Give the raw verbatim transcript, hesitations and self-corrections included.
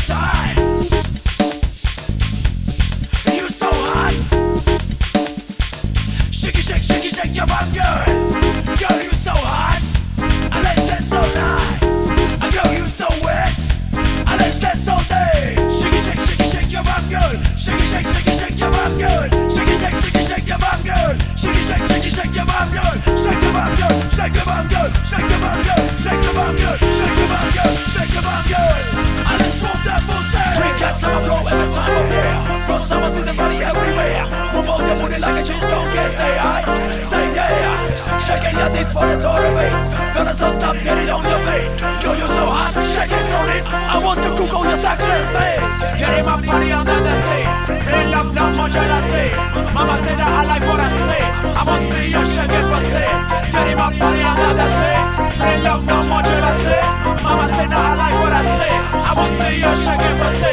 time. You so hot. Shake it, shake, shake it, shake your bum, girl. Girl, you so hot. And let's dance all night. And girl, you so wet. And let's dance all day. Shake it, shake, shake it, shake your bum, girl. Shake it, shake, shake it, shake your bum, girl. Shake it, shake, shake it, shake your bum, girl. Shake it, shake, shake it, shake your bum, girl. Shake your bum, girl. Shake your bum, girl. Shake your bum, girl. Shake your bum, girl. Shake your bum, girl. Shake your bum, girl. And let's move that booty. We got summer blow every time of year. From summer season, money everywhere. Move on your booty like a cheese, don't care. Say I, say yeah. Shaking your tits for the tournament. Fellas, don't stop, get it on your feet. Girl, you're so hot, shake it so lit. I want to cook all your chocolate, mate. Getting my body under the sea. Real love, not much I see. Mama said that I like what I see. I want to see you shake it for see. Getting my body under the sea. Real love, not much I see. Mama said that I like what I see. I want to see you shake it for see.